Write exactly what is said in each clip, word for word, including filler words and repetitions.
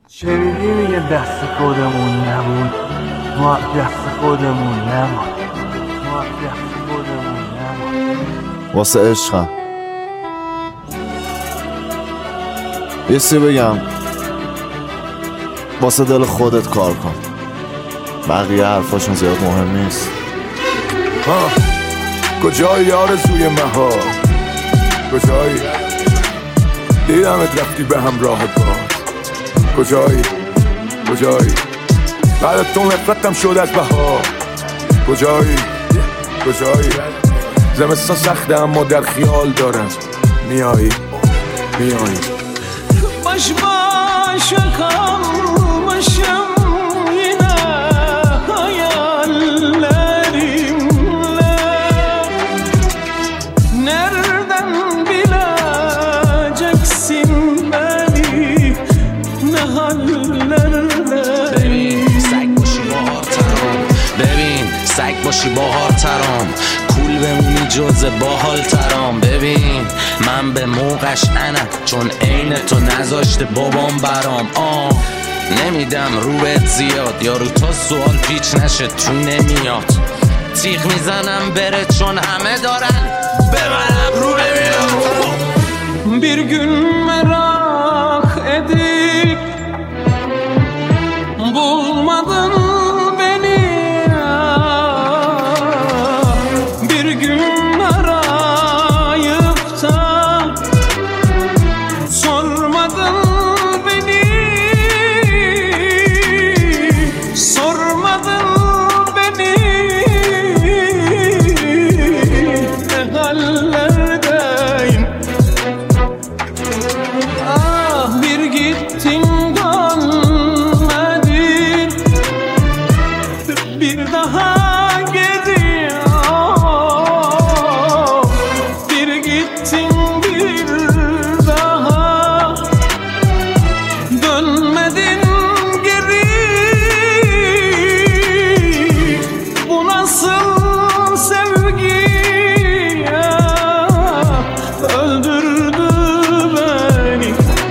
شنیدی میگه دست خودمون نبود، ما دست خودمون نبود، ما دست خودمون نبود. واسه عشقم یه سی بگم، واسه دل خودت کار کن، بقیه حرفاشون زیاد مهم نیست. ها کجایی آرزوی مهار، کجایی دیدمت رفتی به همراه باز، کجایی کجایی بعد تو نفرتم شد از بهار، کجایی کجایی زمستان سخته اما در خیال دارم میایی میایی. باش باش kalmışım yine hayallerimle, nereden bileceksin beni ne hallerde. ببین سگ باشی باهار ترام، ببین سگ باشی باهار ترام، کول بمونی جز باحال ترام. ببین من به موقعش انم چون عین تو نذاشته بابام برام. آه نمیدم رو بهت زیاد یا رو تا سوال پیچ نشه تو نمیاد. تیغ میزنم بره چون همه دارن ببرم رو نمیاد. Bir gün merak edip bulmadın beni, bir gün arayıp da sormadın beni, sormadın beni ne hallerdeyim. Ah bir gittin dönmedin, bir daha geliyor. Bir gittin bir daha dönmedin geri. Bu nasıl sevgi ya, öldürdü beni.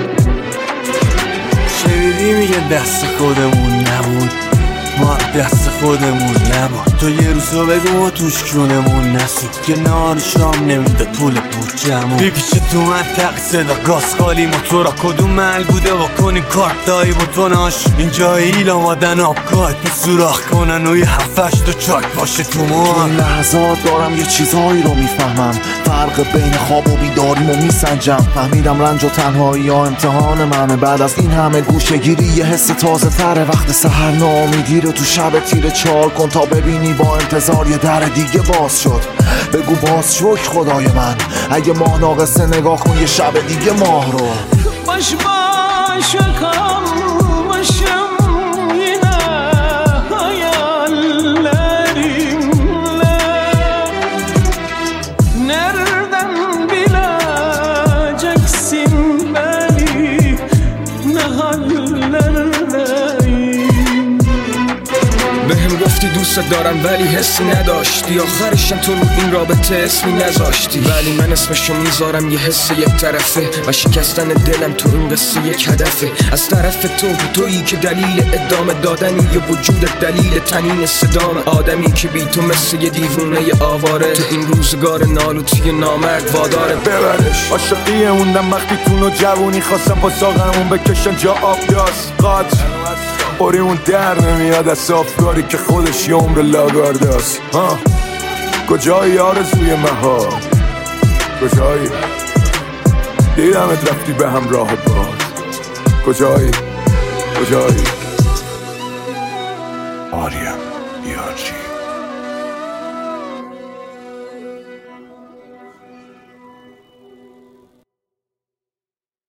شنیدی میگه دست خودمون نبود، ما دست خودمون نبود. تو یه روزو بگو ما توش کونمون نسود که نهار شام نمیده پول بودجمون. بیپیچه تو منطقه صدا گاز خالی موتورا کدوم محل بوده با کنی کارت دایی بوتوناش. اینجا ایل آمادن آبگاهت می سوراخ کنن و یه هفتش دو چاک باشه تو موان. این لحظات دارم یه چیزهایی رو میفهمم، فرق بین خواب و بیداریم و میسنجم. فهمیدم رنج و تنهایی ها امتحان منه، بعد از این همه گوشه گیری یه حس تازه تره. وقت سحر ناامیدی رو تو شب تیره چال کن تا ببینی با انتظار یه در دیگه باز شد. بگو باز شکر خدای من، اگه ماه ناقصه نگاه کن یه شب دیگه ماه رو. Baş başa kalmışım yine hayallerimle, nereden bileceksin beni ne hallerdeyim. بهم گفتی دوست دارم ولی حسی نداشتی، آخرشم تو رو این رابطه اسمی نذاشتی. ولی من اسمشو میذارم یه حس یک طرفه و شکستن دلم تو این قصه یک هدفه. از طرف تو تویی که دلیل ادامه دادنی یه وجود دلیل تنین صدام. آدمی که بی تو مثل یه دیوونه آواره، تو این روزگار نالوتی نامرد واداره ببرش. عاشقی موندم وقتی تو جوونی خواستم با ساقمون بکشن جا آب داست قاط اوری اون در نمیاد از افکاری که خودش یه عمر لاگارداست. ها کجایی آرزوی مهار، کجایی دیدمت رفتی به همراه باز، کجایی کجایی. آریا یارچی